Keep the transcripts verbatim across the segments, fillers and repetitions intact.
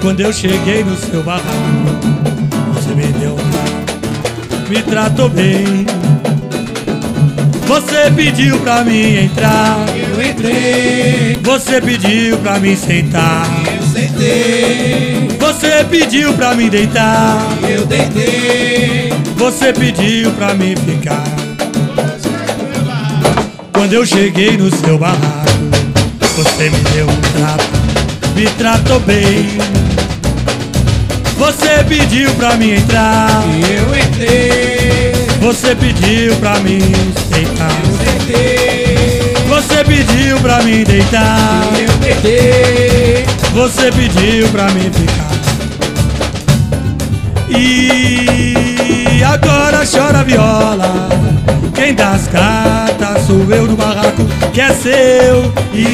Quando eu cheguei no seu barraco, você me deu um trato, me tratou bem. Você pediu pra mim entrar, eu entrei. você pediu pra mim sentar, eu sentei. você pediu pra mim deitar, eu deitei. você pediu pra mim ficar. Quando eu cheguei no seu barraco, você me deu um trato, me tratou bem. Você pediu pra mim entrar, eu entrei. você pediu pra mim sentar, eu sentei. você pediu pra mim deitar, eu deitei. você pediu pra mim ficar. E agora chora a viola, quem dá as cartas sou eu no barraco que é seu.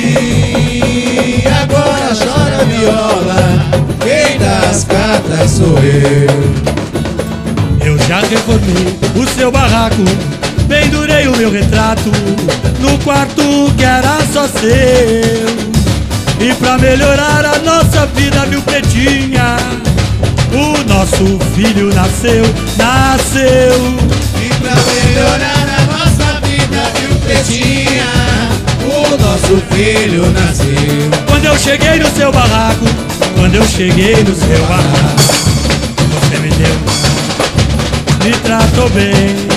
E agora chora a viola, quem dá as cartas sou eu. Eu já reformei o seu barraco, pendurei o meu retrato no quarto que era só seu. E pra melhorar a nossa vida, viu, pretinha, o nosso filho nasceu, nasceu. E pra melhorar a nossa vida, viu, pretinha, o nosso filho nasceu. Quando eu cheguei no seu barraco, quando eu cheguei no seu barraco, você me deu, me tratou bem.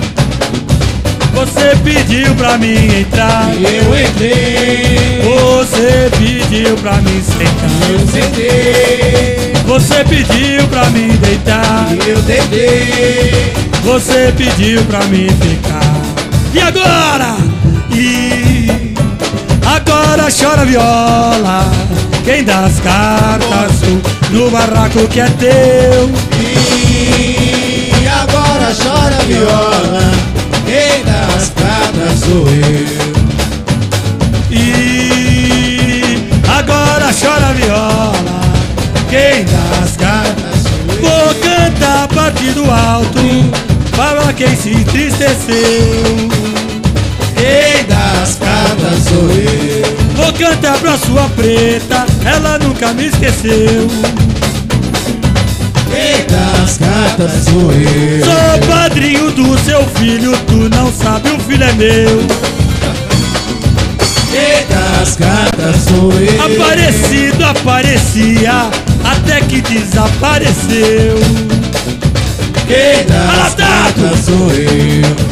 Você pediu pra mim entrar, eu entrei. você pediu pra mim sentar, eu sentei. você pediu pra mim deitar, eu deitei. você pediu pra mim ficar. E agora? E agora chora a viola, quem dá as cartas no barraco que é teu. E agora chora a viola, quem dá as cartas sou eu. E agora chora a viola, quem dá as cartas sou eu. Vou cantar a partir do alto para quem se entristeceu. Quem dá as cartas sou eu. Vou cantar pra sua preta, ela nunca me esqueceu. Quem dá as cartas sou eu. Sou padrinho do seu filho, tu não sabe, o filho é meu. Quem dá as cartas sou eu. Aparecido aparecia, até que desapareceu. Quem dá as cartas sou eu.